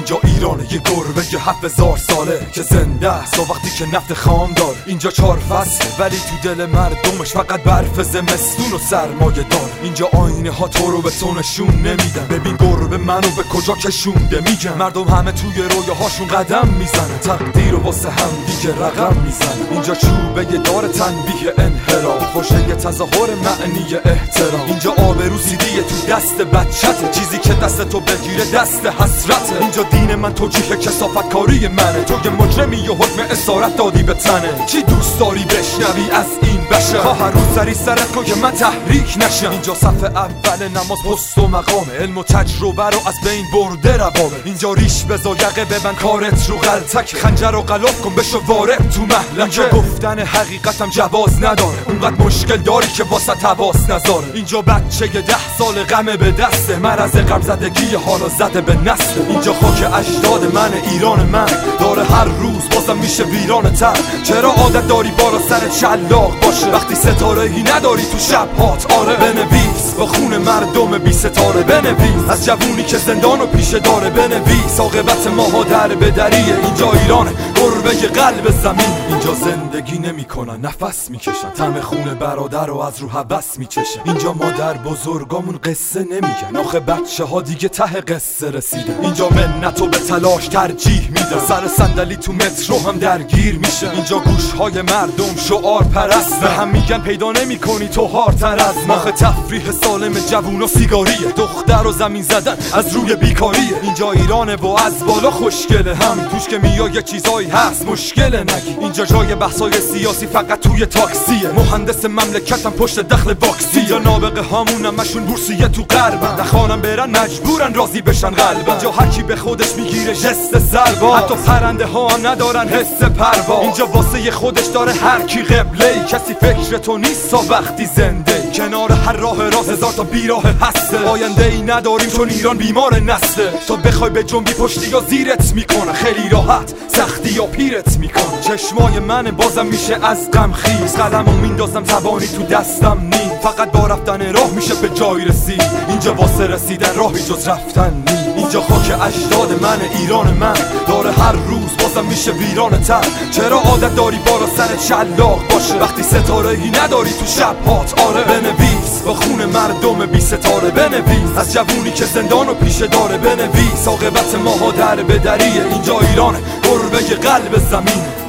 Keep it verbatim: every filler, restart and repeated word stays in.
اینجا ایرانه، یه گربه یه هفت هزار ساله که زنده است تا وقتی که نفت خام داره. اینجا چهار فصل ولی تو دل مردمش فقط برف زمستون و سرمایه دار. اینجا آینه ها تو رو به تو نشون نمیدن، ببین گربه منو به کجا کشونده. میگن مردم همه توی رویاهاشون قدم میزنه، تقدیر و واسه هم دیگه رقم میزنه. اینجا چوبه دار تنبیه انحراف، فاشه تظاهر معنی احترام. اینجا آبرو سیدیه تو دست بچته، چیزی که دست تو بگیره دست حسرته. اینجا دین من توجیه کثافت کاری منه، تو یه مجرمی و حکم اسارت دادی به تنه. چی دوست داری بشنوی از این بشه؟ ها هر روز سری سرت کن که من تحریک نشم. اینجا صف اول نماز پست و مقامه، علم و تجربه رو از بین برده روابه. اینجا ریش بزا یقه ببند کارت رو غلطک، خنجر و غلاف کن بشو وارد تو محلکه. اینجا گفتن حقیقتم جواز نداره، اونقدر مشکل داری که واسه تواس نذاره. اینجا بچه یه ده سال غمه به دسته، مرض غم زدگی حالا زده به نسل. اینجا خاک اجداد من، ایران من داره هر روز بازم میشه ویران تر. چرا عادت داری بالا سر شلاق باشه وقتی ستاره ای نداری تو شب هات؟ آره بنویس با خون مردم بی ستاره، بنویس از جوونی که زندان و پیشه داره، بنویس عاقبت ماها در بدریه. اینجا ایرانه، گربه قلب زمین. اینجا زندگی نمیکنن، نفس میکشن، طعم خون برادر رو از رو هوس میچشن. اینجا مادر بزرگامون قصه نمیگن، آخه بچه ها دیگه ته قصه رسیدن. اینجا منتو به تلاش ترجیح میدن، سر صندلی تو مترو هم درگیر میشه. اینجا گوشهای مردم شعار پرست، به هم میگن پیدا نمیکنی تو هارتر از من. آخه تفریح سالم جوون و سیگاریه، دختر و زمین زدن از روی بیکاریه. اینجا ایرانه و از بالا خوشگله، هم توش که میای یه چیزایی هست مشکل نگی. اینجا جای بحثای سیاسی فقط توی تاکسیه، مهندس مملکتم پشت دخل واکسی. اینجا نابغه هامون همشون بورسیه تو غربن، نخوانم برن مجبورن راضی بشن قلبن. اینجا هر کی به خودش میگیره ژست سرباز، حتی پرنده ها هم ندارن حس پرواز. اینجا واسه خودش داره هر کی قبله، کسی فکر تو نیست تا وقتی زنده. کنار هر راه راست هزار تا بیراه هسته، آینده ای نداریم چون ایران بیمار نسله. تا بخوای به جنبی پشتی یا زیرت میکنه، خیلی راحت سختی یا پیرت میکنه. چشمای من بازم میشه از غم خیز، قلمو میندازم زبانی تو دستم نی، فقط با رفتن راه میشه به جای رسید. اینجا واسه رسیدن راهی جز رفتن نی. اینجا خاک اجداد من، ایران من داره هر روز بازم میشه ویران تر. چرا عادت داری بالا سر شلاق باشه وقتی ستاره ای نداری تو شب هات؟ آره بنویس با خون مردم بی ستاره، بنویس از جوونی که زندان و پیشه داره، بنویس عاقبت ماها در بدریه. اینجا ایرانه، گربه قلب زمین.